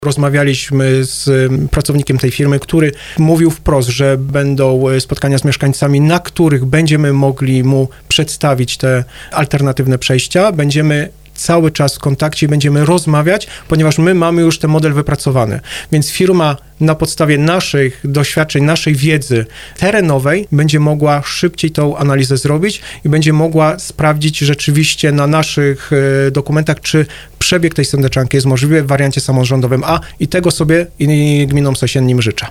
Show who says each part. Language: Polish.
Speaker 1: Rozmawialiśmy z pracownikiem tej firmy, który mówił wprost, że będą spotkania z mieszkańcami, na których będziemy mogli mu przedstawić te alternatywne przejścia. Będziemy cały czas w kontakcie, będziemy rozmawiać, ponieważ my mamy już ten model wypracowany. Więc firma na podstawie naszych doświadczeń, naszej wiedzy terenowej będzie mogła szybciej tą analizę zrobić i będzie mogła sprawdzić rzeczywiście na naszych dokumentach, czy przebieg tej sądeczanki jest możliwy w wariancie samorządowym A i tego sobie i gminom sąsiednim życzę.